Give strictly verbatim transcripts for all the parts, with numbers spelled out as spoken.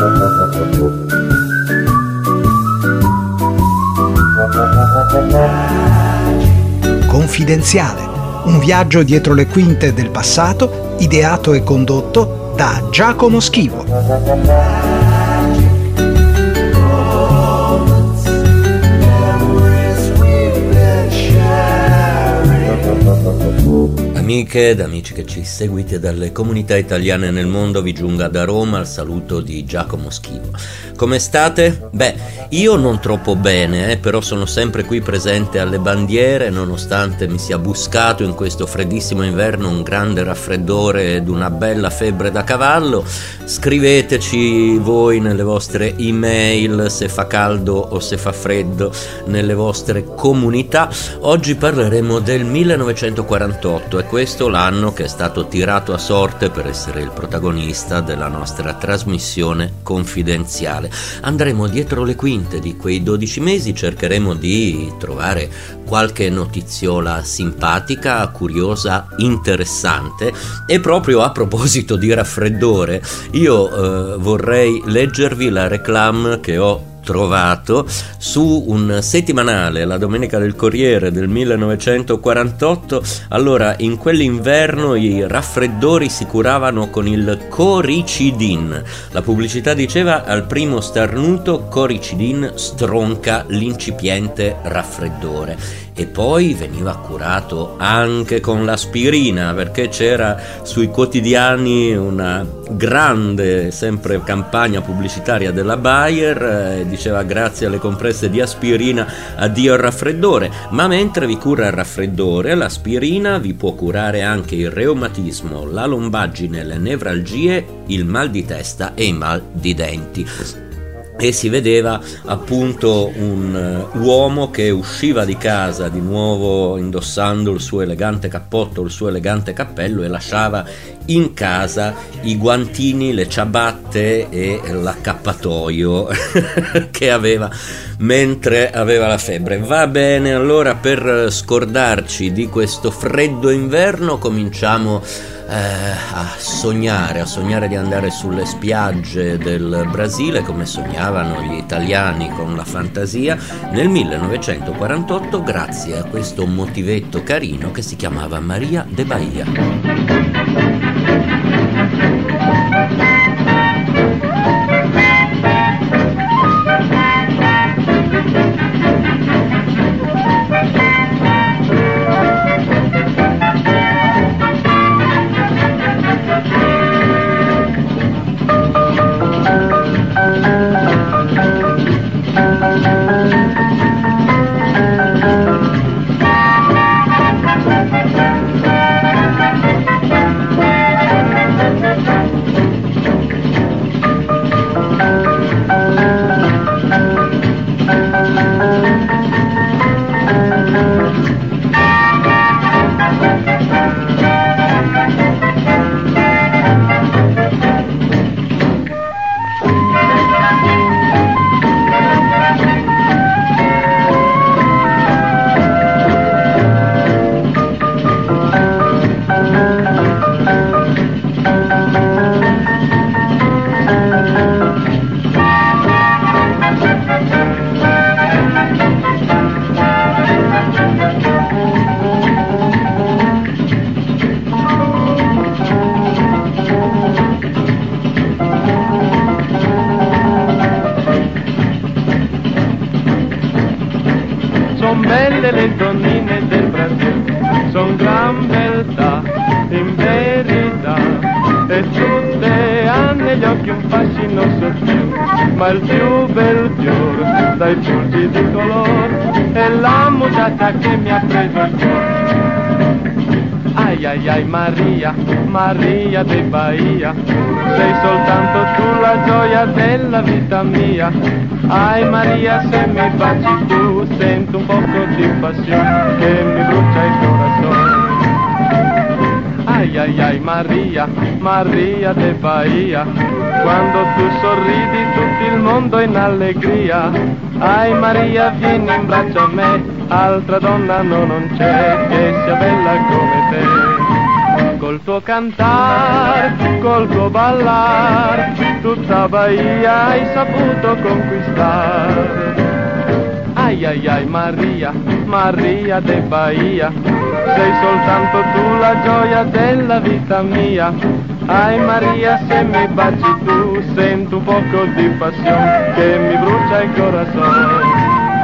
Confidenziale, un viaggio dietro le quinte del passato, ideato e condotto da Giacomo Schivo. Amiche ed amici che ci seguite dalle comunità italiane nel mondo, vi giunga da Roma il saluto di Giacomo Schivo. Come state? Beh, io non troppo bene, eh, però sono sempre qui presente alle bandiere, nonostante mi sia buscato in questo freddissimo inverno un grande raffreddore ed una bella febbre da cavallo. Scriveteci voi nelle vostre email se fa caldo o se fa freddo nelle vostre comunità. Oggi parleremo del millenovecentoquarantotto, e questo l'anno che è stato tirato a sorte per essere il protagonista della nostra trasmissione confidenziale. Andremo dietro le quinte di quei dodici mesi, cercheremo di trovare qualche notiziola simpatica, curiosa, interessante. E proprio a proposito di raffreddore, io eh, vorrei leggervi la reclame che ho trovato su un settimanale, La Domenica del Corriere del millenovecentoquarantotto. Allora, in quell'inverno i raffreddori si curavano con il Coricidin. La pubblicità diceva: al primo starnuto Coricidin stronca l'incipiente raffreddore. E poi veniva curato anche con l'aspirina, perché c'era sui quotidiani una grande sempre campagna pubblicitaria della Bayer, eh, diceva: grazie alle compresse di aspirina addio al raffreddore. Ma mentre vi cura il raffreddore, l'aspirina vi può curare anche il reumatismo, la lombaggine, le nevralgie, il mal di testa e i mal di denti. E si vedeva appunto un uh, uomo che usciva di casa di nuovo indossando il suo elegante cappotto, il suo elegante cappello, e lasciava in casa i guantini, le ciabatte e l'accappatoio che aveva mentre aveva la febbre. Va bene, allora, per scordarci di questo freddo inverno cominciamo Eh, a sognare, a sognare di andare sulle spiagge del Brasile come sognavano gli italiani con la fantasia nel millenovecentoquarantotto, grazie a questo motivetto carino che si chiamava Maria de Bahia. Belle le donnine del Brasile, son gran beltà, in verità, e tutte hanno negli occhi un fascino sottile, ma il più bel fiore dai punti di colore è la mutata che mi ha preso il cuore. Ai ai ai Maria, Maria de Bahia, sei soltanto tu la gioia della vita mia. Ai Maria, se mi baci tu, sento un poco di passione che mi brucia il corazon. Ai ai ai Maria, Maria de Bahia, quando tu sorridi tutto il mondo è in allegria. Ai Maria, vieni in braccio a me, altra donna no non c'è che sia bella come te. Col col tuo cantar, col tuo ballar, tutta Bahia hai saputo conquistar. Ai ai ai Maria, Maria de Bahia, sei soltanto tu la gioia della vita mia. Ai Maria, se mi baci tu, sento un poco di passione che mi brucia il corazón.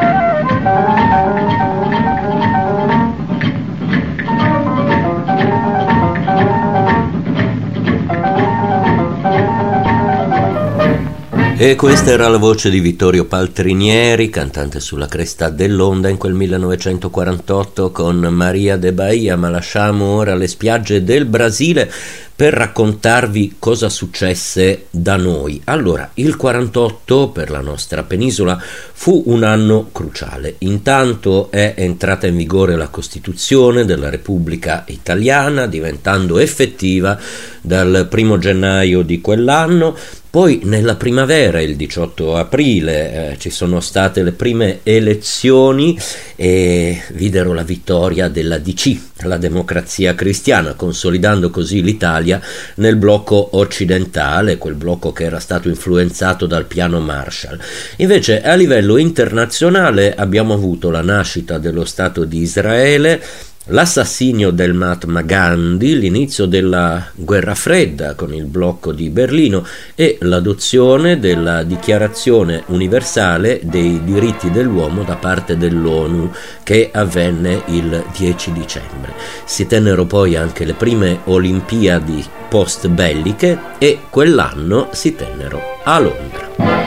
E questa era la voce di Vittorio Paltrinieri, cantante sulla cresta dell'onda in quel millenovecentoquarantotto con Maria de Bahia. Ma lasciamo ora le spiagge del Brasile per raccontarvi cosa successe da noi. Allora, il quarantotto per la nostra penisola fu un anno cruciale. Intanto è entrata in vigore la Costituzione della Repubblica Italiana, diventando effettiva dal primo gennaio di quell'anno. Poi nella primavera, il diciotto aprile, eh, ci sono state le prime elezioni e videro la vittoria della D C, la Democrazia Cristiana, consolidando così l'Italia nel blocco occidentale, quel blocco che era stato influenzato dal piano Marshall. Invece a livello internazionale abbiamo avuto la nascita dello Stato di Israele, l'assassinio del Mahatma Gandhi, l'inizio della guerra fredda con il blocco di Berlino e l'adozione della Dichiarazione universale dei diritti dell'uomo da parte dell'ONU, che avvenne il dieci dicembre. Si tennero poi anche le prime Olimpiadi post belliche e quell'anno si tennero a Londra.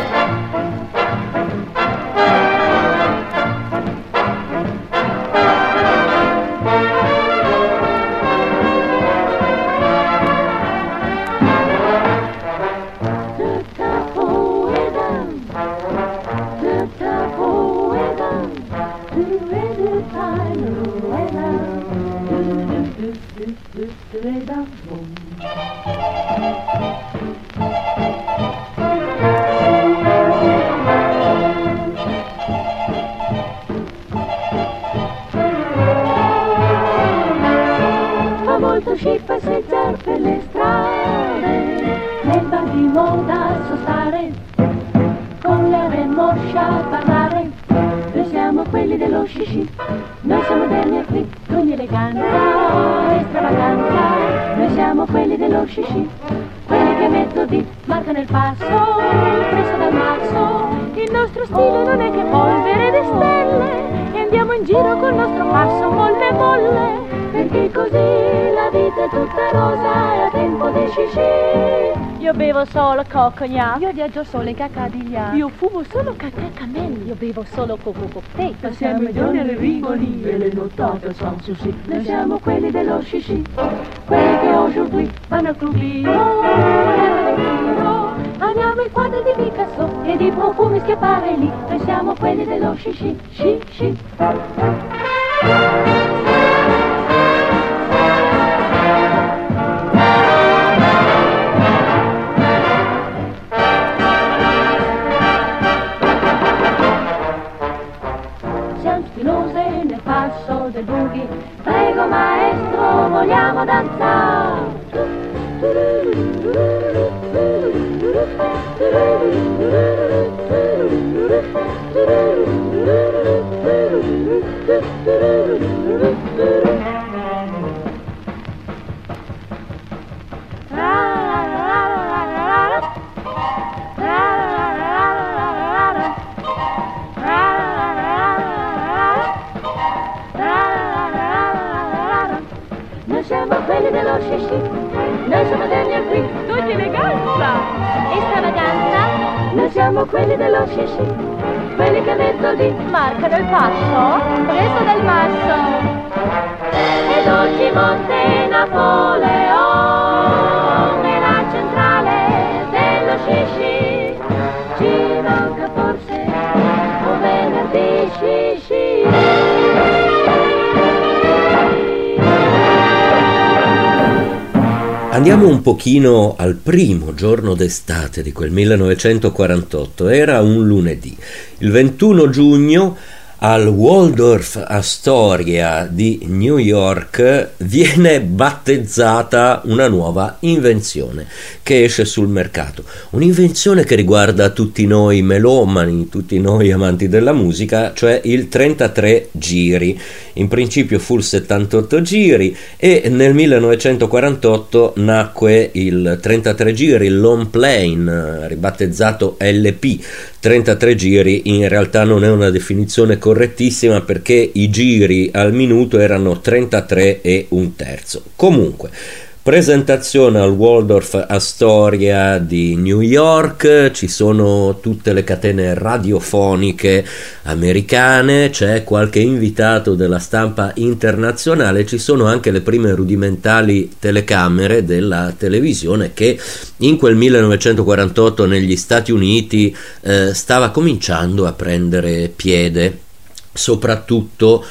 Io bevo solo cognac. Io viaggio solo in cacadiglià. Io fumo solo cacca cammelli. Io bevo solo coco cocktail. Passiamo i giorni alle rigoli e le nottate sans souci. Noi siamo quelli dello shishi, quelli che aujourd'hui vanno al clubino. Amiamo i quadri di Picasso e di profumi schiappare lì. Noi siamo quelli dello shishi, shi, shi. Del boogie, prego maestro, vogliamo danzare. Dello shishi, noi siamo degli qui, tutti eleganza e stravaganza. Noi siamo quelli dello shishi, quelli che metto di marcano il passo, preso dal masso. Ed oggi Monte Napoleon è la centrale dello shishi. Ci manca forse un venerdì shishi. Andiamo un pochino al primo giorno d'estate di quel millenovecentoquarantotto, era un lunedì. Il ventuno giugno Al Waldorf Astoria di New York viene battezzata una nuova invenzione che esce sul mercato, un'invenzione che riguarda tutti noi melomani, tutti noi amanti della musica, cioè il trentatré giri. In principio fu il settantotto giri e nel millenovecentoquarantotto nacque il trentatré giri, il long plane, ribattezzato L P. trentatré giri in realtà non è una definizione correttissima perché i giri al minuto erano trentatré e un terzo. Comunque, presentazione al Waldorf Astoria di New York, ci sono tutte le catene radiofoniche americane, c'è qualche invitato della stampa internazionale, ci sono anche le prime rudimentali telecamere della televisione che in quel millenovecentoquarantotto negli Stati Uniti eh, stava cominciando a prendere piede, soprattutto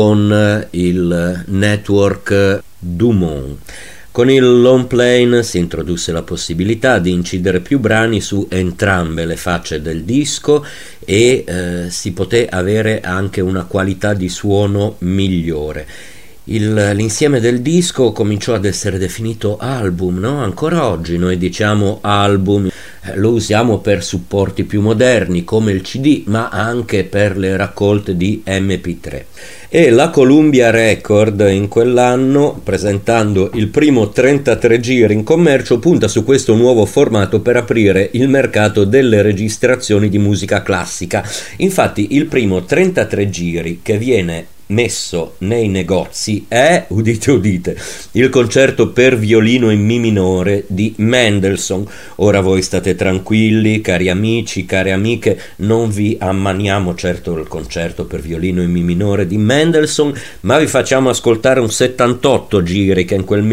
con il network Dumont. Con il long plane si introdusse la possibilità di incidere più brani su entrambe le facce del disco e eh, si poté avere anche una qualità di suono migliore. Il, l'insieme del disco cominciò ad essere definito album, no? Ancora oggi noi diciamo album, eh, lo usiamo per supporti più moderni come il C D, ma anche per le raccolte di M P tre. E la Columbia Record in quell'anno, presentando il primo trentatré giri in commercio, punta su questo nuovo formato per aprire il mercato delle registrazioni di musica classica. Infatti il primo trentatré giri che viene messo nei negozi è, udite udite, il concerto per violino in mi minore di Mendelssohn. Ora voi state tranquilli, cari amici, care amiche, non vi ammaniamo certo il concerto per violino in mi minore di Mendelssohn, ma vi facciamo ascoltare un settantotto giri che in quel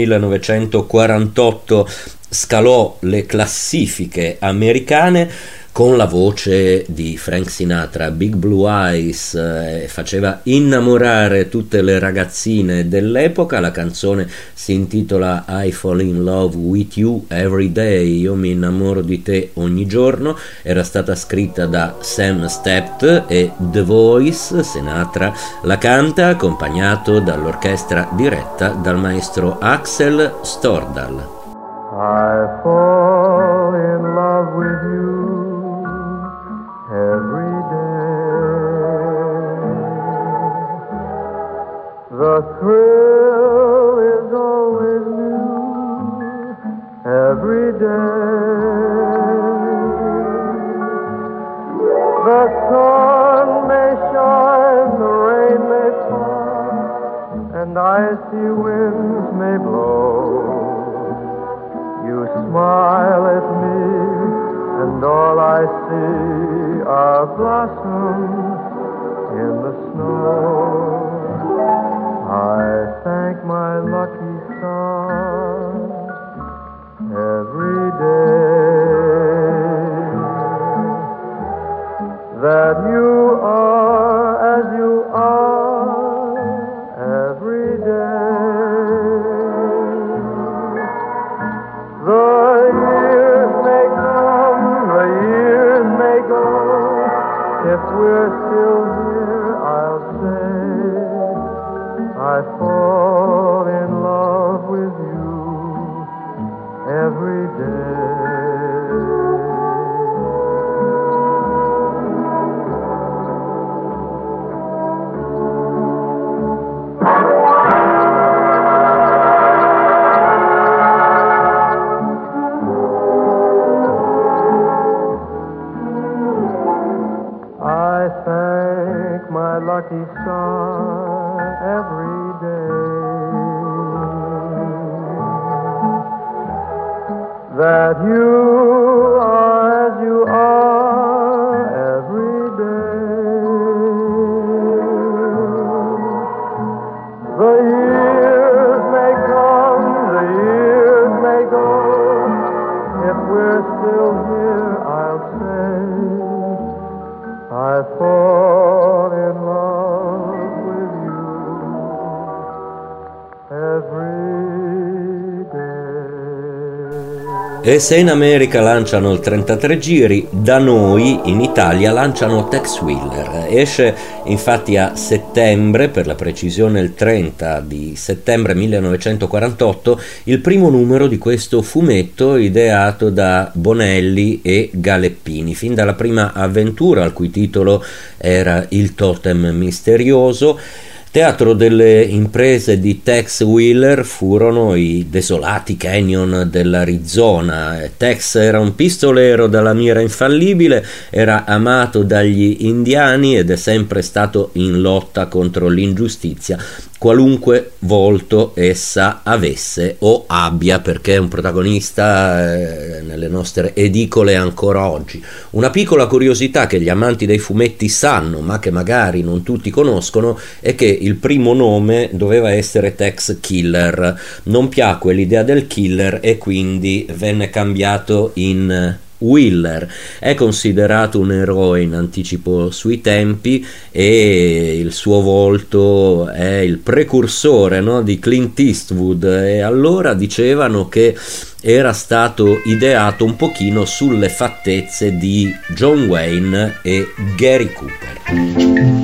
millenovecentoquarantotto scalò le classifiche americane con la voce di Frank Sinatra. Big Blue Eyes eh, faceva innamorare tutte le ragazzine dell'epoca. La canzone si intitola I Fall in Love with You Every Day, io mi innamoro di te ogni giorno. Era stata scritta da Sam Stept e The Voice, Sinatra la canta accompagnato dall'orchestra diretta dal maestro Axel Stordahl. I fall in love with you every day. The thrill is always new every day. The sun may shine, the rain may fall, and icy winds may blow. You smile at me, and all I see are blossoms in the snow. I thank my lucky stars every day that you are as you are every day. The years may come, the years may go, if we're still here, I'll say I fall in love with you every day. I thank my lucky star every day that you are as you are every day. The years may come, the years may go, if we're still here, I'll say I fall in love with you every day. E se in America lanciano il trentatré giri, da noi in Italia lanciano Tex Willer. Esce infatti a settembre, per la precisione il trenta di settembre millenovecentoquarantotto, il primo numero di questo fumetto ideato da Bonelli e Galeppini, fin dalla prima avventura, al cui titolo era Il Totem Misterioso. Teatro delle imprese di Tex Willer furono i desolati canyon dell'Arizona. Tex era un pistolero dalla mira infallibile, era amato dagli indiani ed è sempre stato in lotta contro l'ingiustizia, qualunque volto essa avesse o abbia, perché è un protagonista eh, nelle nostre edicole ancora oggi. Una piccola curiosità che gli amanti dei fumetti sanno, ma che magari non tutti conoscono, è che il primo nome doveva essere Tex Killer. Non piacque l'idea del killer e quindi venne cambiato in Willer. È considerato un eroe in anticipo sui tempi e il suo volto è il precursore, no, di Clint Eastwood, e allora dicevano che era stato ideato un pochino sulle fattezze di John Wayne e Gary Cooper.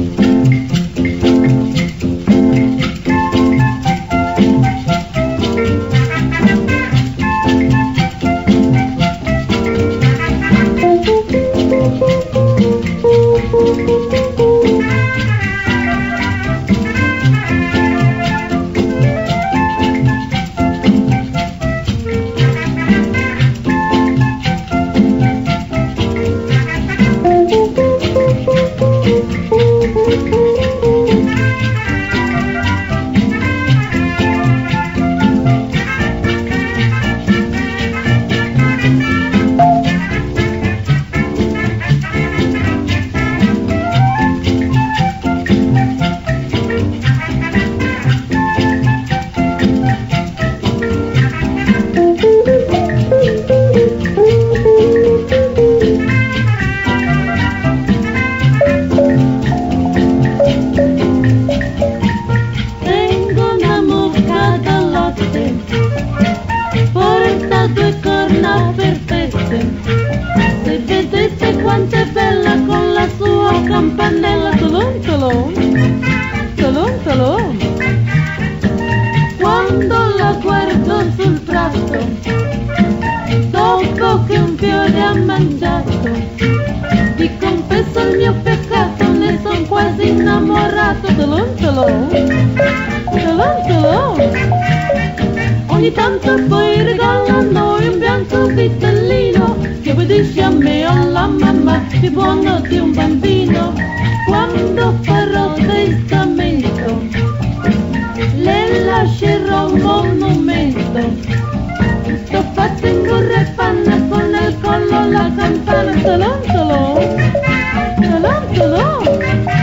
Ogni tanto poi regala a noi un bianco vitellino che obbedisce a me o alla mamma più buono di un bambino. Quando farò testamento le lascerò un monumento, tutto fatto in burra e panna, con nel collo la campana. Talon talon, talon talon.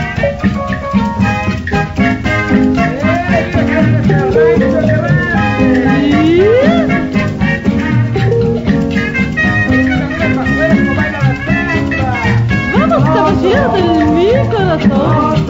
Vamos, caballero del mio corazón.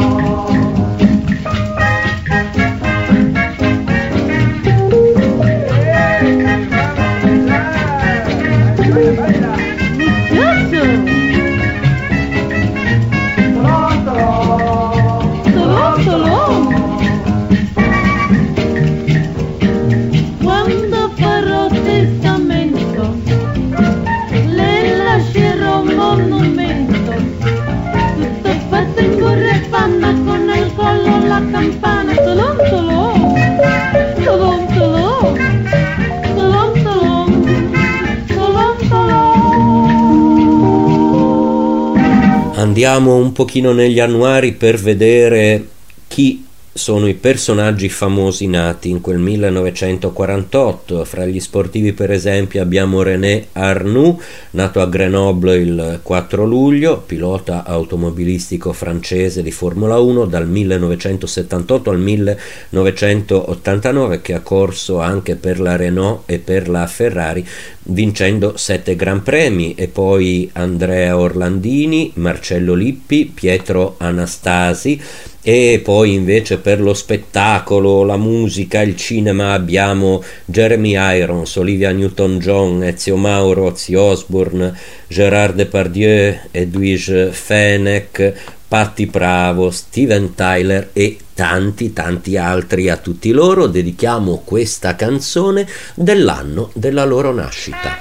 Andiamo un pochino negli annuari per vedere chi sono i personaggi famosi nati in quel millenovecentoquarantotto. Fra gli sportivi, per esempio, abbiamo René Arnoux, nato a Grenoble il quattro luglio, pilota automobilistico francese di Formula uno dal millenovecentosettantotto al millenovecentottantanove, che ha corso anche per la Renault e per la Ferrari, vincendo sette gran premi. E poi Andrea Orlandini, Marcello Lippi, Pietro Anastasi E poi invece per lo spettacolo, la musica, il cinema abbiamo Jeremy Irons, Olivia Newton-John, Ezio Mauro, Ozzy Osbourne, Gérard Depardieu, Edwige Fenech, Patti Bravo, Steven Tyler e tanti tanti altri. A tutti loro dedichiamo questa canzone dell'anno della loro nascita.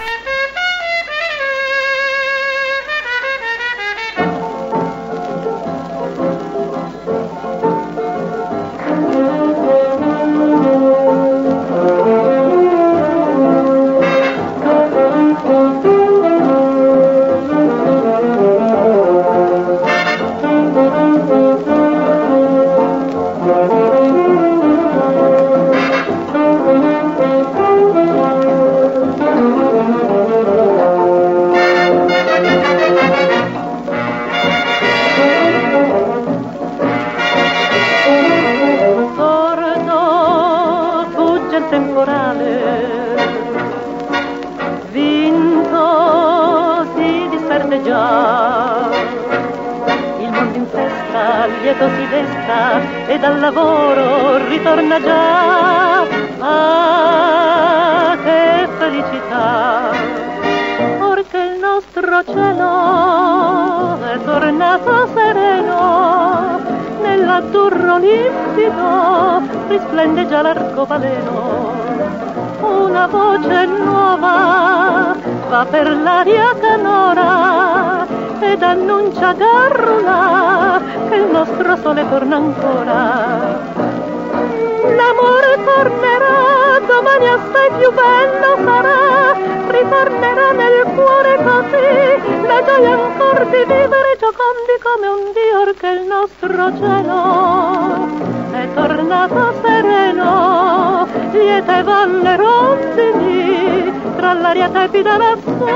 Risplende già l'arcobaleno, una voce nuova va per l'aria canora ed annuncia Garrula che il nostro sole torna ancora. L'amore tornerà, domani assai più bello sarà, ritornerà nel cuore così la gioia ancor di vivere giocondi come un dio, che il nostro cielo è tornato sereno, liete van le rondini tra l'aria tepida lassù.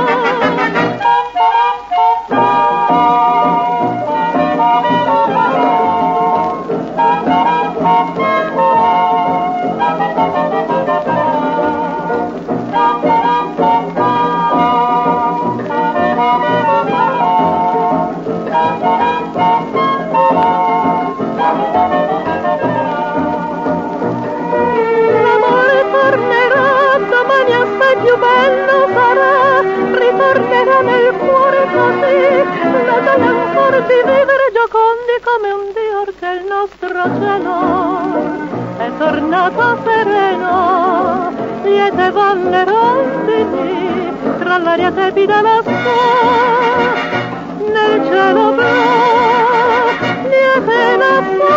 Di vivere giocondi come un dio, che il nostro cielo è tornato sereno, liete van le rondini tra l'aria tepida lassù, nel cielo blu liete lassù.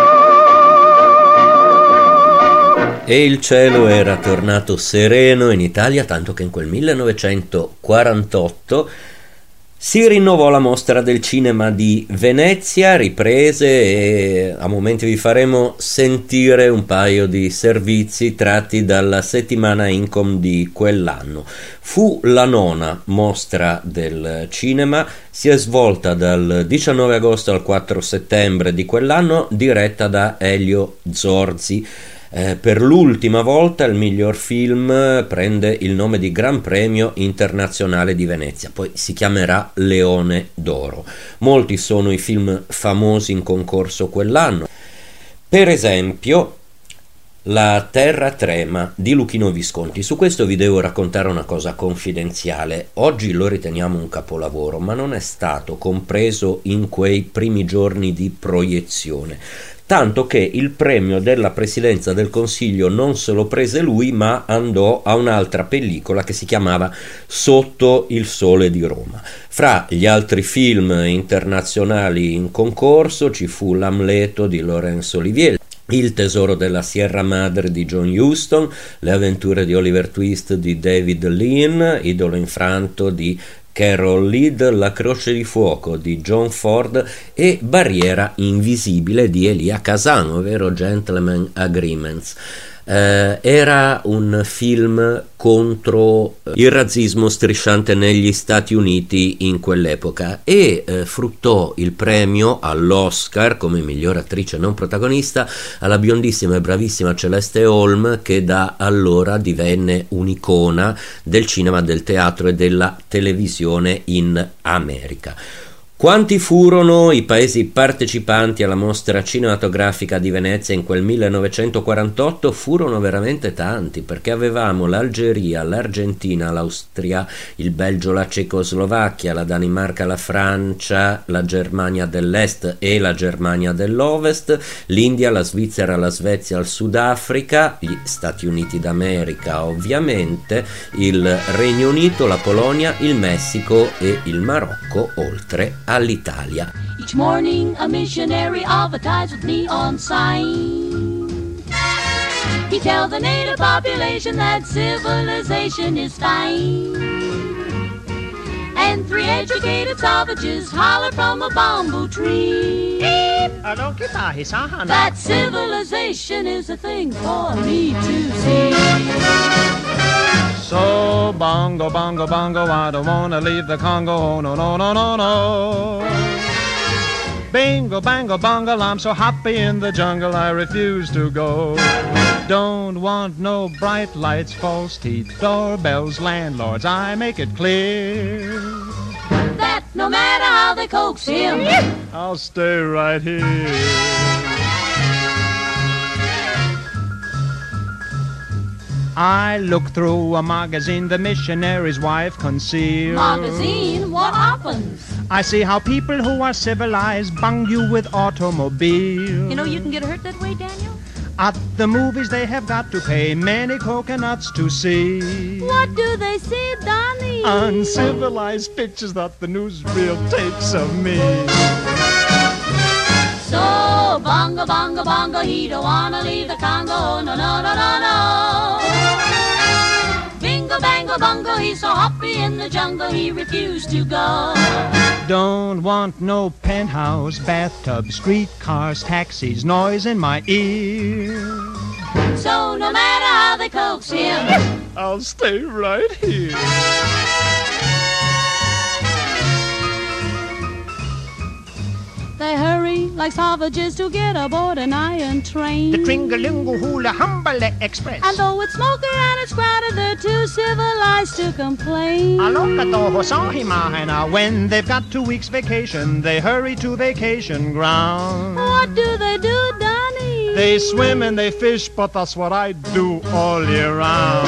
E il cielo era tornato sereno in Italia, tanto che in quel millenovecentoquarantotto si rinnovò la mostra del cinema di Venezia, riprese, e a momenti vi faremo sentire un paio di servizi tratti dalla settimana Incom di quell'anno. Fu la nona mostra del cinema, si è svolta dal diciannove agosto al quattro settembre di quell'anno, diretta da Elio Zorzi. Eh, per l'ultima volta il miglior film prende il nome di Gran Premio Internazionale di Venezia, poi si chiamerà Leone d'Oro. Molti sono i film famosi in concorso quell'anno, per esempio La terra trema di Luchino Visconti. Su questo vi devo raccontare una cosa confidenziale. Oggi lo riteniamo un capolavoro, ma non è stato compreso in quei primi giorni di proiezione, tanto che il premio della Presidenza del Consiglio non se lo prese lui, ma andò a un'altra pellicola che si chiamava Sotto il sole di Roma. Fra gli altri film internazionali in concorso ci fu L'Amleto di Laurence Olivier, Il tesoro della Sierra Madre di John Huston, Le avventure di Oliver Twist di David Lean, Idolo infranto di Carol Lead, La croce di fuoco di John Ford e Barriera invisibile di Elia Kazan, ovvero Gentleman Agreements. Eh, era un film contro il razzismo strisciante negli Stati Uniti in quell'epoca e eh, fruttò il premio all'Oscar come miglior attrice non protagonista alla biondissima e bravissima Celeste Holm, che da allora divenne un'icona del cinema, del teatro e della televisione in America. Quanti furono i paesi partecipanti alla mostra cinematografica di Venezia in quel millenovecentoquarantotto? Furono veramente tanti, perché avevamo l'Algeria, l'Argentina, l'Austria, il Belgio, la Cecoslovacchia, la Danimarca, la Francia, la Germania dell'Est e la Germania dell'Ovest, l'India, la Svizzera, la Svezia, il Sudafrica, gli Stati Uniti d'America ovviamente, il Regno Unito, la Polonia, il Messico e il Marocco, oltre all'Italia. Each morning a missionary advertised with neon sign. He tells the native population that civilization is fine. And three educated savages holler from a bamboo tree that civilization is a thing for me to see. So bongo, bongo, bongo, I don't wanna leave the Congo, oh, no, no, no, no, no. Bingo, bango, bongo, I'm so happy in the jungle, I refuse to go. Don't want no bright lights, false teeth, doorbells, landlords, I make it clear that no matter how they coax him, I'll stay right here. I look through a magazine the missionary's wife concealed. Magazine, what happens? I see how people who are civilized bung you with automobiles. You know you can get hurt that way, Daniel? At the movies they have got to pay many coconuts to see. What do they see, Donnie? Uncivilized pictures that the newsreel takes of me. So bongo, bongo, bongo, he don't wanna leave the Congo, no, no, no, no, no. Bingo, bango, bongo, he's so happy in the jungle, he refused to go. Don't want no penthouse, bathtub, streetcars, taxis, noise in my ear. So no matter how they coax him, I'll stay right here. They hurry like savages to get aboard an iron train. The Tringalingo Hula Humbale Express. And though it's smoky and it's crowded, they're too civilized to complain. Now when they've got two weeks vacation, they hurry to vacation ground. What do they do, Donnie? They swim and they fish, but that's what I do all year round.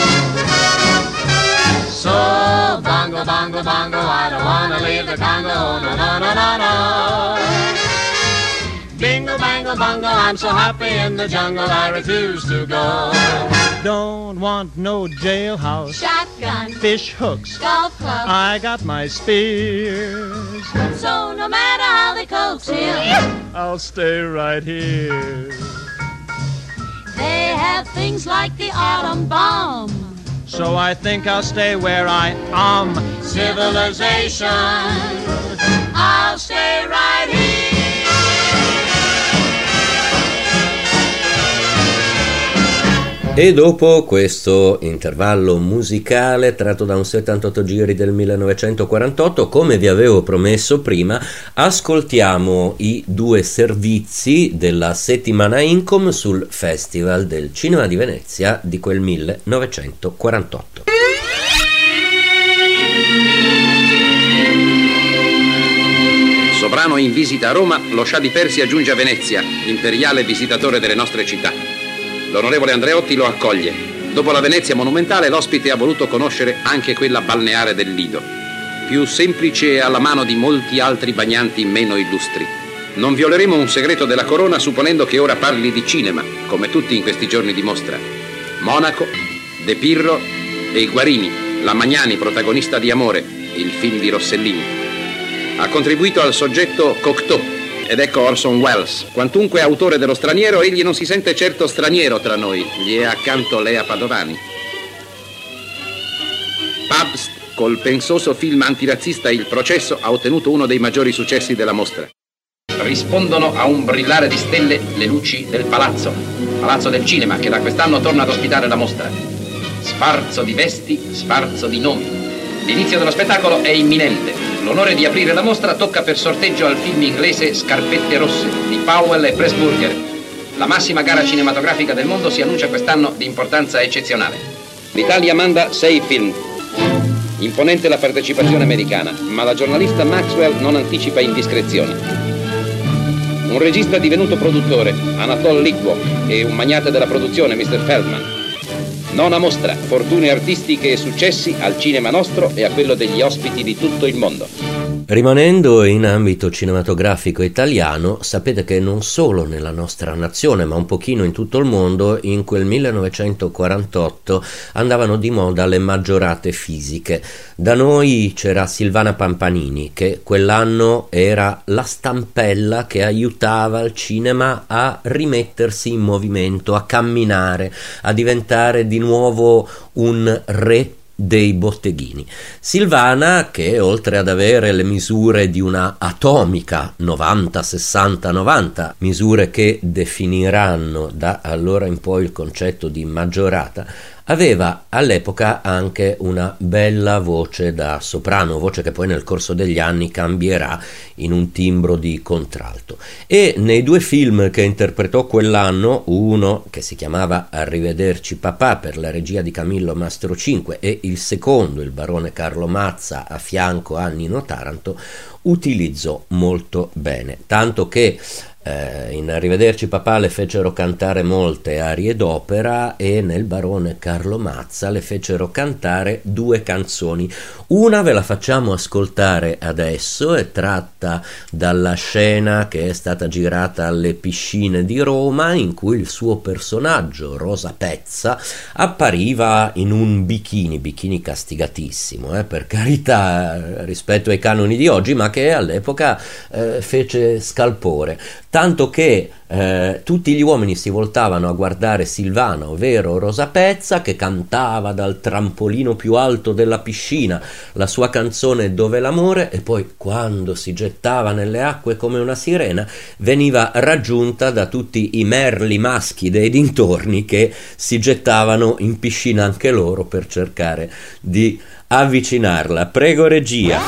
So bongo, bongo, bongo, I don't wanna leave the Congo, no, no, no, no, no. Bingo, bango, bongo, I'm so happy in the jungle, I refuse to go. Don't want no jailhouse, Shotgun, fish hooks, golf club, I got my spears. so no matter how they coax him, I'll stay right here. they have things like the atom bomb. So I think I'll stay where I am. Civilization, I'll stay right here. E dopo questo intervallo musicale tratto da un settantotto giri del millenovecentoquarantotto, come vi avevo promesso prima, ascoltiamo i due servizi della settimana Incom sul Festival del Cinema di Venezia di quel millenovecentoquarantotto. Sovrano in visita a Roma, lo scià di Persia giunge a Venezia, imperiale visitatore delle nostre città. L'onorevole Andreotti lo accoglie. Dopo la Venezia monumentale, l'ospite ha voluto conoscere anche quella balneare del Lido, più semplice e alla mano di molti altri bagnanti meno illustri. Non violeremo un segreto della corona supponendo che ora parli di cinema, come tutti in questi giorni dimostra. Monaco, De Pirro e i Guarini, la Magnani protagonista di Amore, il film di Rossellini. Ha contribuito al soggetto Cocteau, ed ecco Orson Welles. Quantunque autore dello straniero, egli non si sente certo straniero tra noi. Gli è accanto Lea Padovani. Pabst, col pensoso film antirazzista Il processo, ha ottenuto uno dei maggiori successi della mostra. Rispondono a un brillare di stelle le luci del palazzo, Palazzo del Cinema, che da quest'anno torna ad ospitare la mostra. Sfarzo di vesti, sfarzo di nomi. L'inizio dello spettacolo è imminente. L'onore di aprire la mostra tocca per sorteggio al film inglese Scarpette Rosse di Powell e Pressburger. La massima gara cinematografica del mondo si annuncia quest'anno di importanza eccezionale. L'Italia manda sei film. Imponente la partecipazione americana, ma la giornalista Maxwell non anticipa indiscrezioni. Un regista divenuto produttore, Anatole Litvok, e un magnate della produzione, mister Feldman. Nona mostra, fortune artistiche e successi al cinema nostro e a quello degli ospiti di tutto il mondo. Rimanendo in ambito cinematografico italiano, sapete che non solo nella nostra nazione, ma un pochino in tutto il mondo, in quel millenovecentoquarantotto andavano di moda le maggiorate fisiche. Da noi c'era Silvana Pampanini, che quell'anno era la stampella che aiutava il cinema a rimettersi in movimento, a camminare, a diventare di nuovo un re dei botteghini. Silvana, che oltre ad avere le misure di una atomica novanta sessanta novanta, misure che definiranno da allora in poi il concetto di maggiorata, aveva all'epoca anche una bella voce da soprano, voce che poi nel corso degli anni cambierà in un timbro di contralto. E nei due film che interpretò quell'anno, uno che si chiamava Arrivederci papà per la regia di Camillo Mastrocinque e il secondo, Il barone Carlo Mazza a fianco a Nino Taranto, utilizzò molto bene, tanto che Eh, in Arrivederci papà le fecero cantare molte arie d'opera e nel barone Carlo Mazza le fecero cantare due canzoni. Una ve la facciamo ascoltare adesso, è tratta dalla scena che è stata girata alle piscine di Roma, in cui il suo personaggio, Rosa Pezza, appariva in un bikini, bikini castigatissimo, eh, per carità, rispetto ai canoni di oggi, ma che all'epoca eh, fece scalpore. Tanto che eh, tutti gli uomini si voltavano a guardare Silvana, ovvero Rosa Pezza, che cantava dal trampolino più alto della piscina la sua canzone Dov'è l'amore, e poi quando si gettava nelle acque come una sirena veniva raggiunta da tutti i merli maschi dei dintorni che si gettavano in piscina anche loro per cercare di avvicinarla. Prego regia.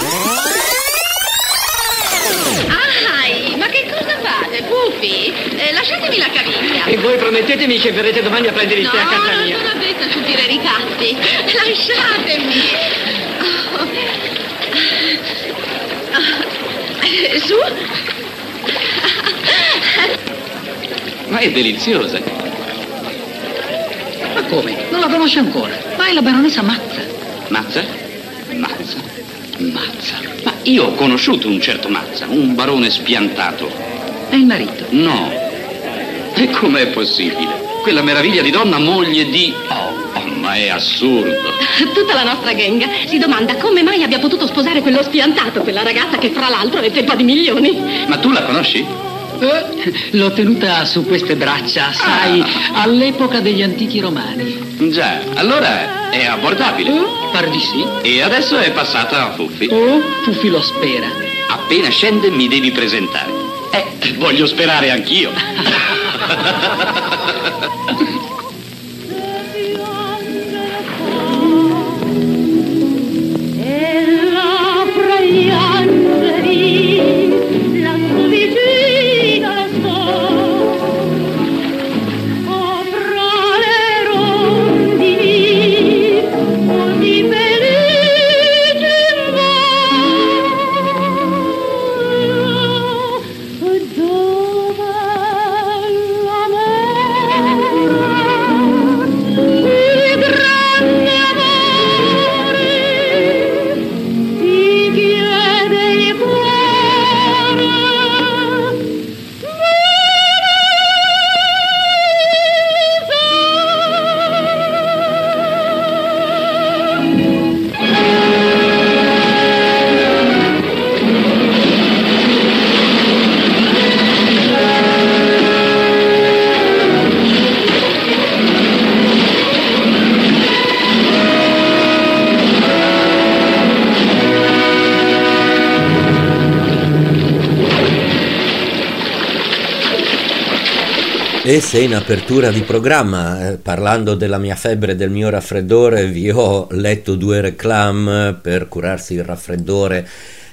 Eh, lasciatemi la caviglia. E voi promettetemi che verrete domani a prendere il no, tè a casa non mia. sono addetta a subire ricatti. Lasciatemi. Oh. Oh. Su. Ma è deliziosa. Ma come? Non la conosce ancora? Ma è la baronessa Mazza. Mazza? Mazza. Mazza. Ma io ho conosciuto un certo Mazza, un barone spiantato. È il marito? No. E com'è possibile? Quella meraviglia di donna, moglie di... Oh, oh, ma è assurdo. Tutta la nostra gang si domanda come mai abbia potuto sposare quello spiantato, quella ragazza che fra l'altro è zeppa di milioni. Ma tu la conosci? Eh, l'ho tenuta su queste braccia, sai, ah. all'epoca degli antichi romani. Già, allora è abbordabile. Eh, par di sì. E adesso è passata a Fuffi. Oh, Fuffi lo spera. Appena scende mi devi presentare. Eh, voglio sperare anch'io. E se in apertura di programma, eh, parlando della mia febbre e del mio raffreddore, vi ho letto due reclame per curarsi il raffreddore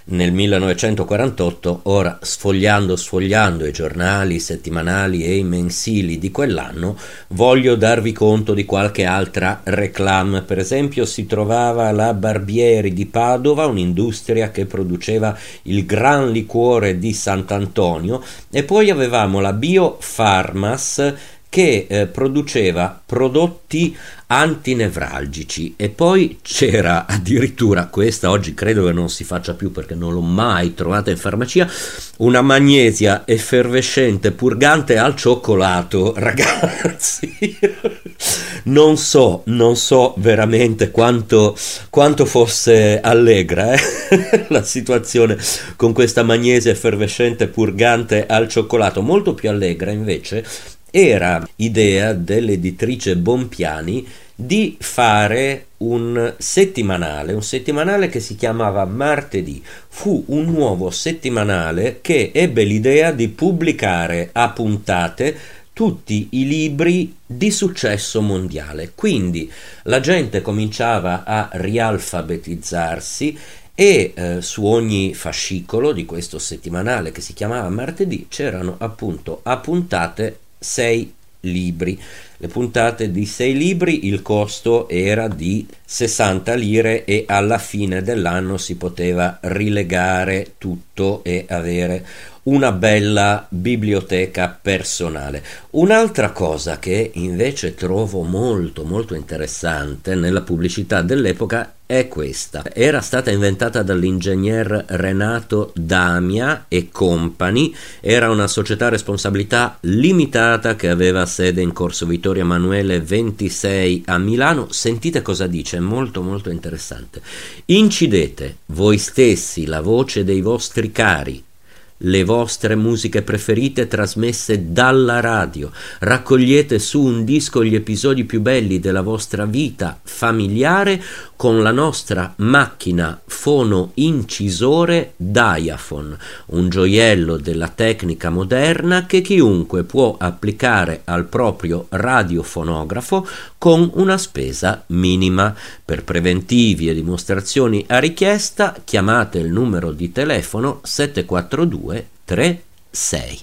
nel millenovecentoquarantotto. Ora, sfogliando sfogliando i giornali settimanali e i mensili di quell'anno, voglio darvi conto di qualche altra reclame. Per esempio si trovava la Barbieri di Padova, un'industria che produceva il gran liquore di Sant'Antonio, e poi avevamo la Biofarmas che eh, produceva prodotti antinevralgici, e poi c'era addirittura, questa oggi credo che non si faccia più perché non l'ho mai trovata in farmacia, una magnesia effervescente purgante al cioccolato. Ragazzi, non so, non so veramente quanto, quanto fosse allegra eh? la situazione con questa magnesia effervescente purgante al cioccolato. Molto più allegra invece era idea dell'editrice Bompiani di fare un settimanale, un settimanale che si chiamava Martedì. Fu un nuovo settimanale che ebbe l'idea di pubblicare a puntate tutti i libri di successo mondiale. Quindi la gente cominciava a rialfabetizzarsi e eh, su ogni fascicolo di questo settimanale, che si chiamava Martedì, c'erano appunto a puntate sei libri. Le puntate di sei libri, il costo era di sessanta lire e alla fine dell'anno si poteva rilegare tutto e avere una bella biblioteca personale. Un'altra cosa che invece trovo molto molto interessante nella pubblicità dell'epoca è questa. Era stata inventata dall'ingegner Renato Damia e Company, era una società a responsabilità limitata che aveva sede in Corso Vittorio Emanuele ventisei a Milano. Sentite cosa dice, è molto molto interessante. Incidete voi stessi la voce dei vostri cari, le vostre musiche preferite trasmesse dalla radio, raccogliete su un disco gli episodi più belli della vostra vita familiare con la nostra macchina fono incisore Diaphone, un gioiello della tecnica moderna che chiunque può applicare al proprio radiofonografo con una spesa minima. Per preventivi e dimostrazioni a richiesta chiamate il numero di telefono sette quattro due tre sei.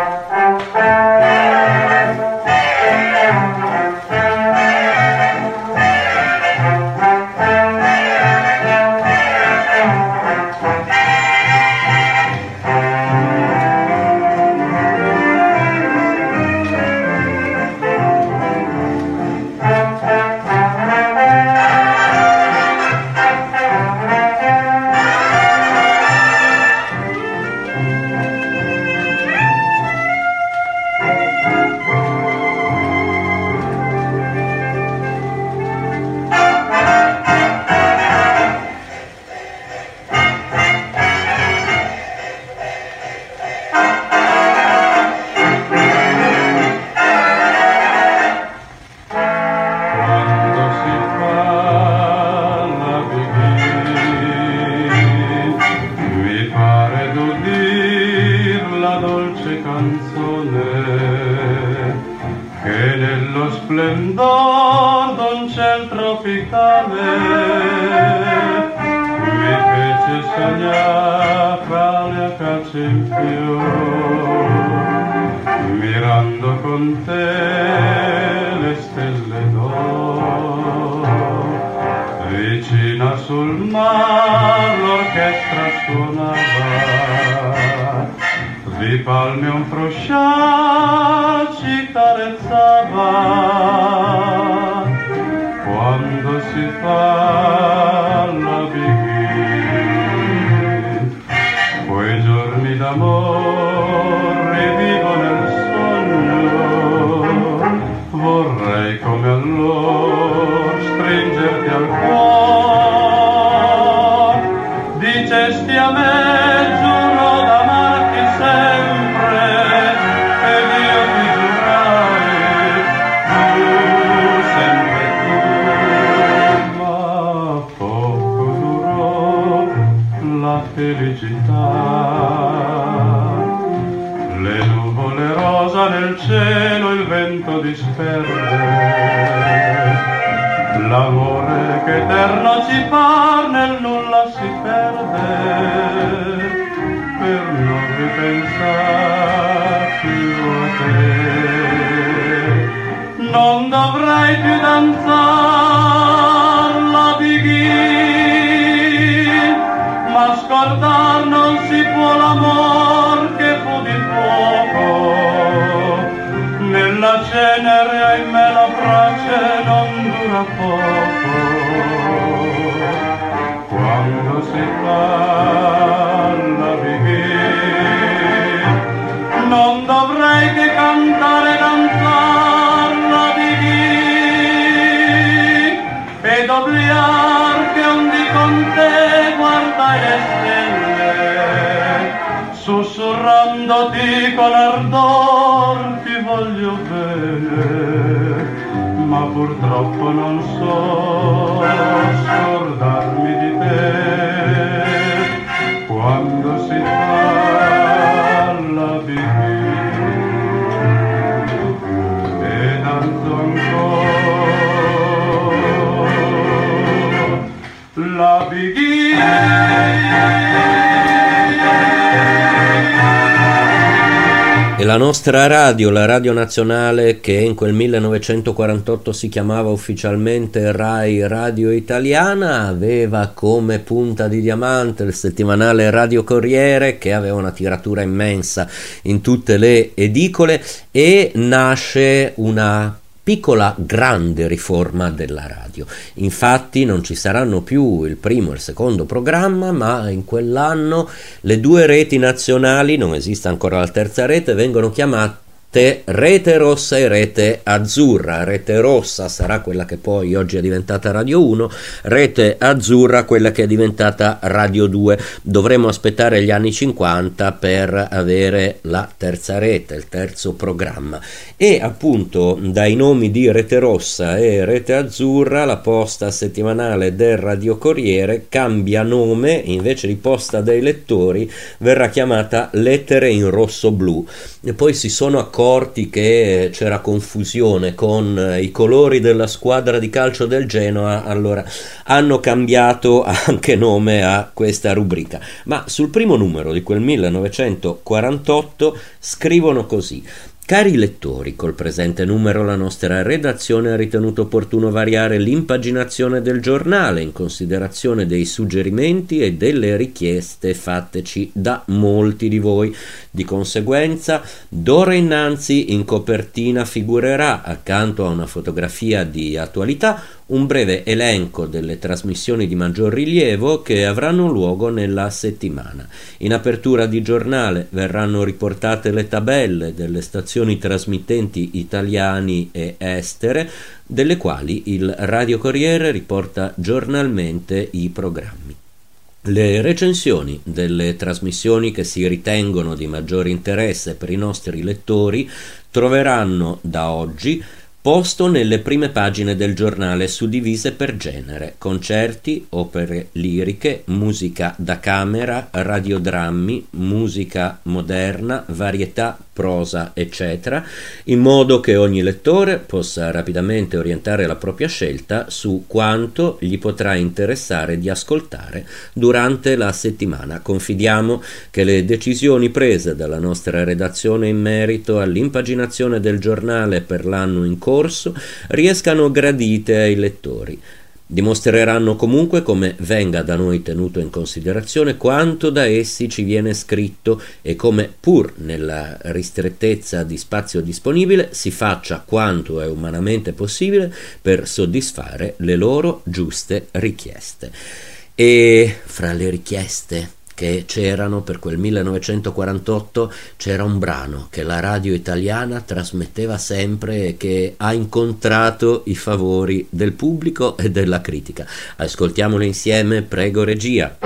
Splendor d'un ciel tropicale mi fece sognare fra le acacie in fior, mirando con te le stelle d'oro, vicina sul mar l'orchestra suonava, di palme un frusciar ci carezzava, quando si fa la bighin, quei giorni d'amore rivivo nel sogno, vorrei come allora stringerti al cuore, dicesti a me giuro d'amarti sempre, ed io ti giurai, tu sempre tu, ma poco durò la felicità, le nuvole rosa nel cielo il vento disperde, l'amore che eterno ci par nel nulla si perde. ripensar più a te. Non dovrai più danzar la beghin, ma scordar non si può l'amor che fu di fuoco. Nella cenere ahimè la brace non dura poco. Quando si fa la beghin, non dovrei che cantare e danzar la beghin, ed obliar che un di con te guardai le stelle, sussurrandoti con ardor ti voglio bene, ma purtroppo non so scordarmi di te. Quando si fa la beghin e danzo ancora la beghin. E la nostra radio, la Radio Nazionale, che in quel millenovecentoquarantotto si chiamava ufficialmente Rai Radio Italiana, aveva come punta di diamante il settimanale Radio Corriere, che aveva una tiratura immensa in tutte le edicole, e nasce una piccola grande riforma della radio. Infatti non ci saranno più il primo e il secondo programma, ma in quell'anno le due reti nazionali, non esiste ancora la terza rete, vengono chiamate Rete Rossa e Rete Azzurra. Rete Rossa sarà quella che poi oggi è diventata Radio uno, Rete Azzurra quella che è diventata Radio due. Dovremo aspettare gli anni cinquanta per avere la terza rete, il terzo programma. E appunto dai nomi di Rete Rossa e Rete Azzurra la posta settimanale del Radio Corriere cambia nome, invece di Posta dei Lettori verrà chiamata Lettere in Rosso Blu. E poi si sono accorti che c'era confusione con i colori della squadra di calcio del Genoa, allora hanno cambiato anche nome a questa rubrica. Ma sul primo numero di quel millenovecentoquarantotto scrivono così: cari lettori, col presente numero la nostra redazione ha ritenuto opportuno variare l'impaginazione del giornale in considerazione dei suggerimenti e delle richieste fatteci da molti di voi. Di conseguenza, d'ora innanzi in copertina figurerà, accanto a una fotografia di attualità, un breve elenco delle trasmissioni di maggior rilievo che avranno luogo nella settimana. In apertura di giornale verranno riportate le tabelle delle stazioni trasmittenti italiani e estere, delle quali il Radio Corriere riporta giornalmente i programmi. Le recensioni delle trasmissioni che si ritengono di maggior interesse per i nostri lettori troveranno da oggi posto nelle prime pagine del giornale, suddivise per genere: concerti, opere liriche, musica da camera, radiodrammi, musica moderna, varietà, prosa, eccetera, in modo che ogni lettore possa rapidamente orientare la propria scelta su quanto gli potrà interessare di ascoltare durante la settimana. Confidiamo che le decisioni prese dalla nostra redazione in merito all'impaginazione del giornale per l'anno in corso riescano gradite ai lettori. Dimostreranno comunque come venga da noi tenuto in considerazione quanto da essi ci viene scritto e come, pur nella ristrettezza di spazio disponibile, si faccia quanto è umanamente possibile per soddisfare le loro giuste richieste. E fra le richieste che c'erano per quel millenovecentoquarantotto c'era un brano che la radio italiana trasmetteva sempre e che ha incontrato i favori del pubblico e della critica. Ascoltiamolo insieme, prego regia.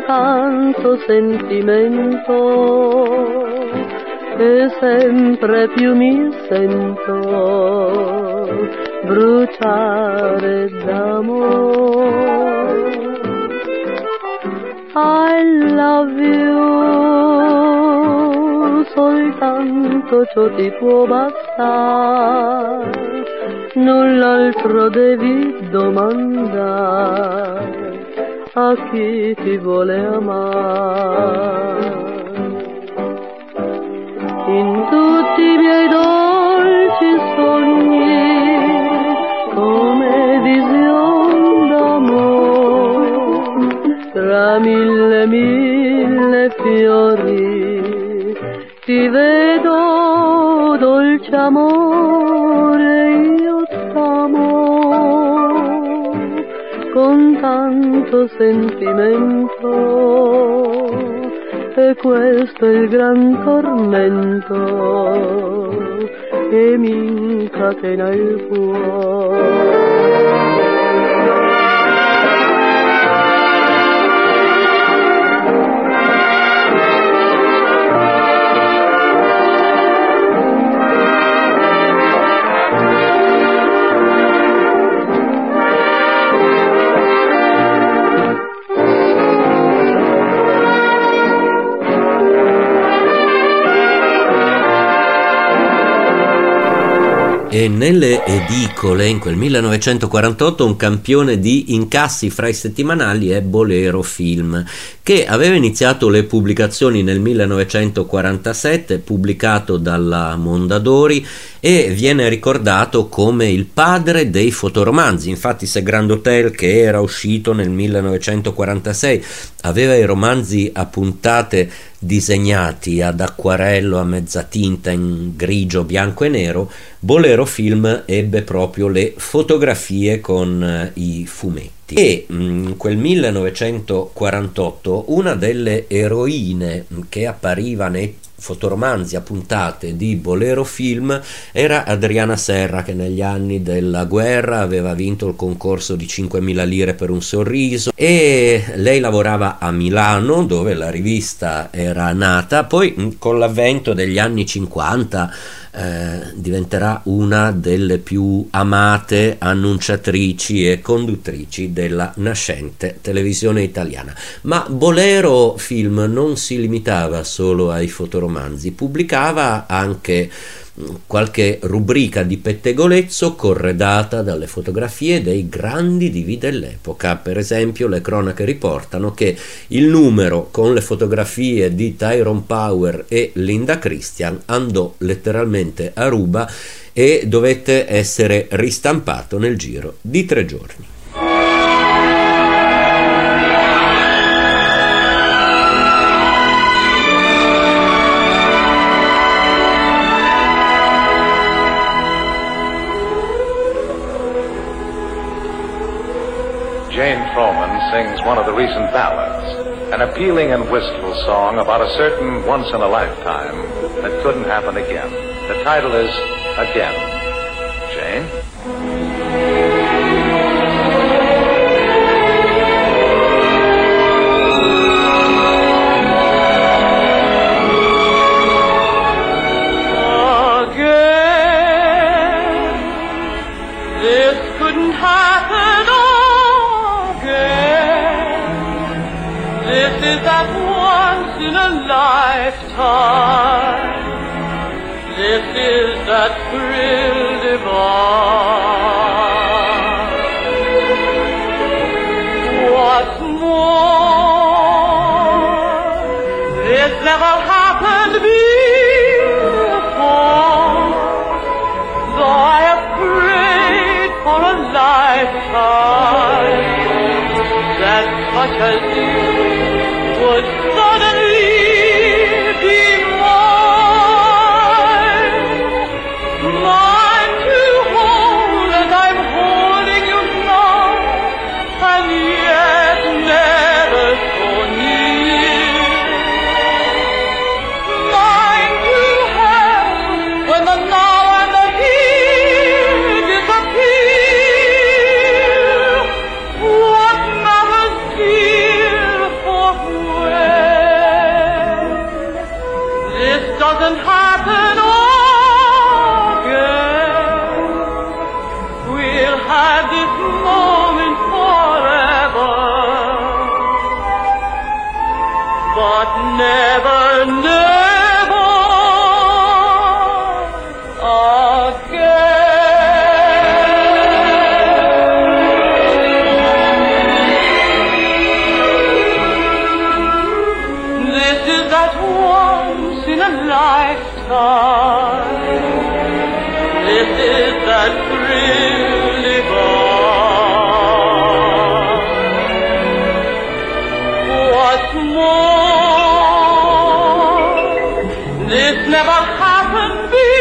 tanto sentimento e sempre più mi sento bruciare d'amore. I love you, soltanto ciò ti può bastare, null'altro devi domandare a chi ti vuole amare. In tutti i miei dolci sogni, come vision d'amore, tra mille mille fiori, ti vedo dolce amore, io t'amo con tanto sentimento, e questo è il gran tormento che mi incatena il cuore. E nelle edicole in quel millenovecentoquarantotto un campione di incassi fra i settimanali è Bolero Film, che aveva iniziato le pubblicazioni nel millenovecentoquarantasette, pubblicato dalla Mondadori, e viene ricordato come il padre dei fotoromanzi. Infatti se Grand Hotel, che era uscito nel millenovecentoquarantasei, aveva i romanzi a puntate disegnati ad acquarello, a mezza tinta, in grigio, bianco e nero, Bolero Film ebbe proprio le fotografie con eh, i fumetti. E in quel millenovecentoquarantotto una delle eroine che appariva nei fotoromanzi a puntate di Bolero Film era Adriana Serra, che negli anni della guerra aveva vinto il concorso di cinquemila lire per un sorriso, e lei lavorava a Milano, dove la rivista era nata. Poi con l'avvento degli anni cinquanta eh, diventerà una delle più amate annunciatrici e conduttrici della nascente televisione italiana. Ma Bolero Film non si limitava solo ai fotoromanzi, pubblicava anche qualche rubrica di pettegolezzo corredata dalle fotografie dei grandi divi dell'epoca. Per esempio, le cronache riportano che il numero con le fotografie di Tyrone Power e Linda Christian andò letteralmente a ruba e dovette essere ristampato nel giro di tre giorni. Jane Froman sings one of the recent ballads, an appealing and wistful song about a certain once-in-a-lifetime that couldn't happen again. The title is Again. Jane? Again, this couldn't happen. This is that once in a lifetime. This is that thrill divine. What's more, this never happened before. Though I have prayed for a lifetime that such as you would suddenly be mine, mine to hold as I'm holding you now, and yet never so near, mine to have when the now and the here disappear. What matters, dear, have this moment forever, but never, never again. This is that once in a lifetime. This is that thrill divine. What's more, this never happened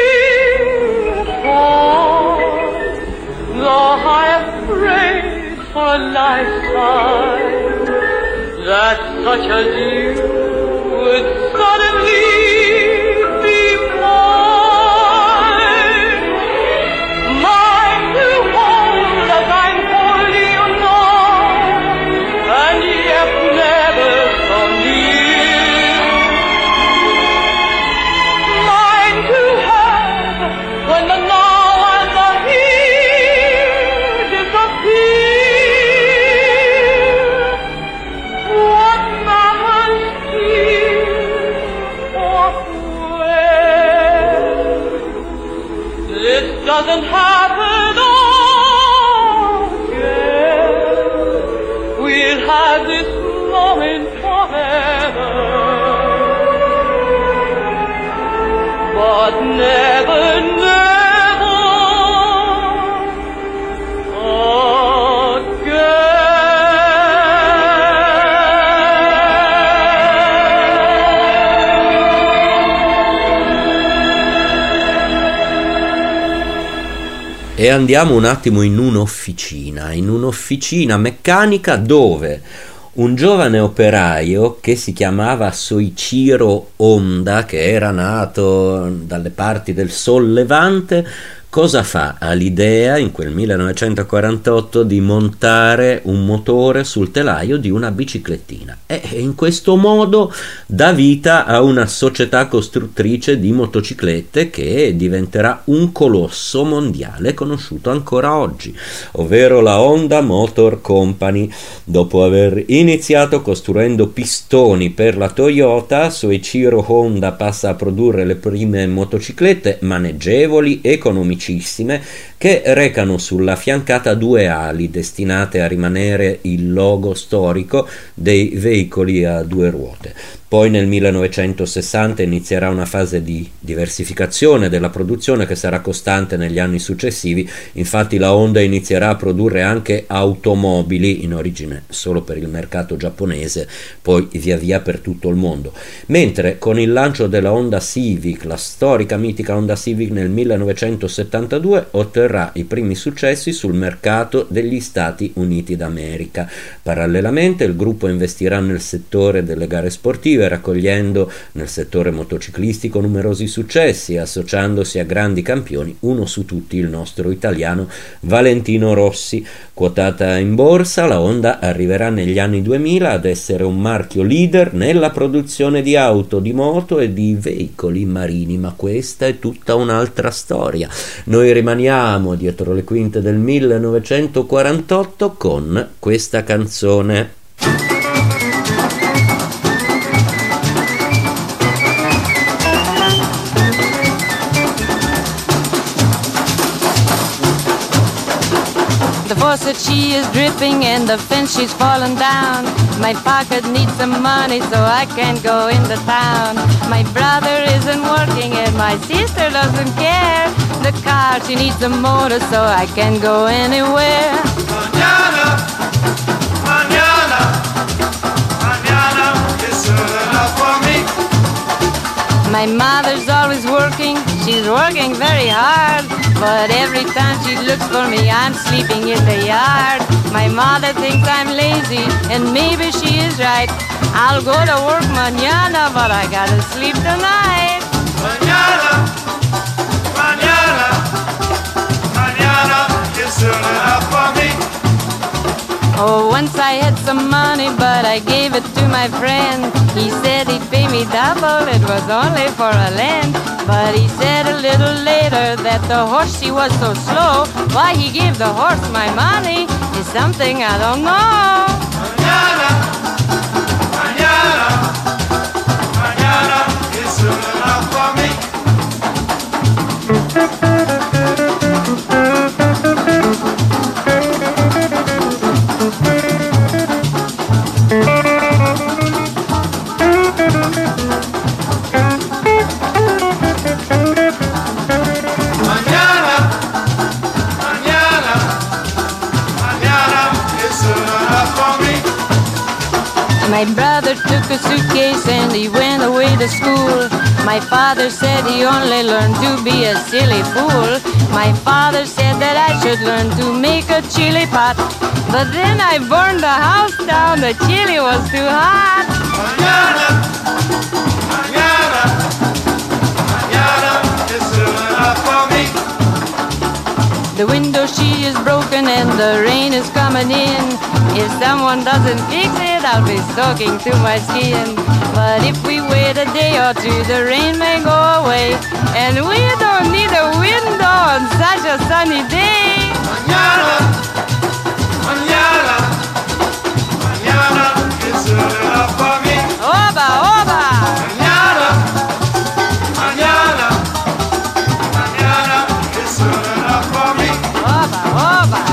before. Though I am prayed for a lifetime, that such as you would suddenly be mine. Mine to hold as I'm holding you now, and yet never so near. Mine to have when the now and the here disappear. What matters here or where? This doesn't happen again. We'll have this moment forever, but never, never E andiamo un attimo in un'officina, in un'officina meccanica dove un giovane operaio che si chiamava Soichiro Honda, che era nato dalle parti del Sol Levante, cosa fa? Ha l'idea in quel millenovecentoquarantotto di montare un motore sul telaio di una biciclettina e in questo modo dà vita a una società costruttrice di motociclette che diventerà un colosso mondiale conosciuto ancora oggi, ovvero la Honda Motor Company. Dopo aver iniziato costruendo pistoni per la Toyota, Soichiro Honda passa a produrre le prime motociclette maneggevoli, economicissime, che recano sulla fiancata due ali destinate a rimanere il logo storico dei veicoli a due ruote. Poi nel millenovecentosessanta inizierà una fase di diversificazione della produzione che sarà costante negli anni successivi. Infatti la Honda inizierà a produrre anche automobili, in origine solo per il mercato giapponese, poi via via per tutto il mondo. Mentre con il lancio della Honda Civic, la storica mitica Honda Civic nel millenovecentosettantadue otterrà i primi successi sul mercato degli Stati Uniti d'America. Parallelamente il gruppo investirà nel settore delle gare sportive, raccogliendo nel settore motociclistico numerosi successi, associandosi a grandi campioni, uno su tutti il nostro italiano Valentino Rossi. Quotata in borsa, la Honda arriverà negli anni duemila ad essere un marchio leader nella produzione di auto, di moto e di veicoli marini, ma questa è tutta un'altra storia. Noi rimaniamo dietro le quinte del millenovecentoquarantotto con questa canzone. The faucet, she is dripping and the fence, she's fallen down. My pocket needs some money so I can go into town. My brother isn't working and my sister doesn't care. The car, she needs a motor so I can go anywhere. Mañana, mañana, mañana is soon enough for me. My mother's always working, she's working very hard. But every time she looks for me, I'm sleeping in the yard. My mother thinks I'm lazy, and maybe she is right. I'll go to work mañana, but I gotta sleep tonight. Mañana, mañana, mañana is soon enough for me. Oh, Once I had some money, but I gave it to my friend. He said he'd pay me double, it was only for a land. But he said a little later that the horse, he was so slow. Why he gave the horse my money is something I don't know. Mañana, mañana, mañana is soon enough for me. My brother took a suitcase and he went away to school. My father said he only learned to be a silly fool. My father said that I should learn to make a chili pot. But then I burned the house down, the chili was too hot. Mañana, mañana, mañana is soon enough for me. The window she is broken and the rain is coming in. If someone doesn't fix it, I'll be soaking to my skin. But if we wait a day or two, the rain may go away. And we don't need a window on such a sunny day. Mañana, mañana, mañana is soon enough for me. Oba, oba! Mañana, mañana, mañana is soon enough for me. Oba, oba!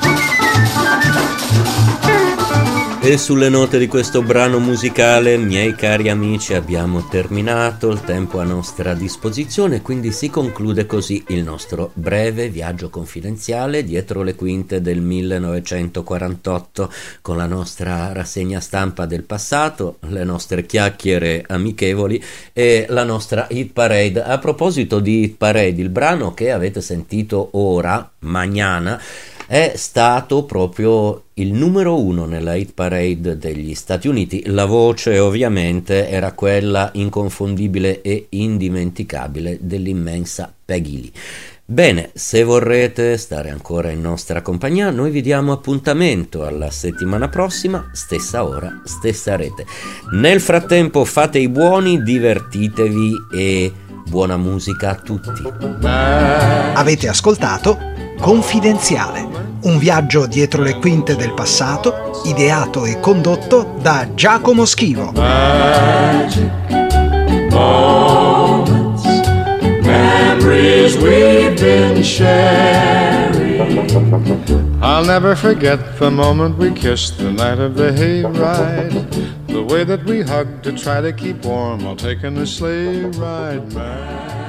E sulle note di questo brano musicale, miei cari amici, abbiamo terminato il tempo a nostra disposizione, quindi si conclude così il nostro breve viaggio confidenziale dietro le quinte del millenovecentoquarantotto, con la nostra rassegna stampa del passato, le nostre chiacchiere amichevoli e la nostra hit parade. A proposito di hit parade, il brano che avete sentito ora, Mañana, è stato proprio il numero uno nella hit parade degli Stati Uniti. La voce ovviamente era quella inconfondibile e indimenticabile dell'immensa Peggy Lee. Bene, se vorrete stare ancora in nostra compagnia, noi vi diamo appuntamento alla settimana prossima, stessa ora, stessa rete. Nel frattempo fate i buoni, divertitevi e buona musica a tutti. Avete ascoltato Confidenziale, un viaggio dietro le quinte del passato, ideato e condotto da Giacomo Schivo. Magic moments, memories we've been sharing. I'll never forget the moment we kissed the night of the hayride, the way that we hugged to try to keep warm while taking a sleigh ride. Man.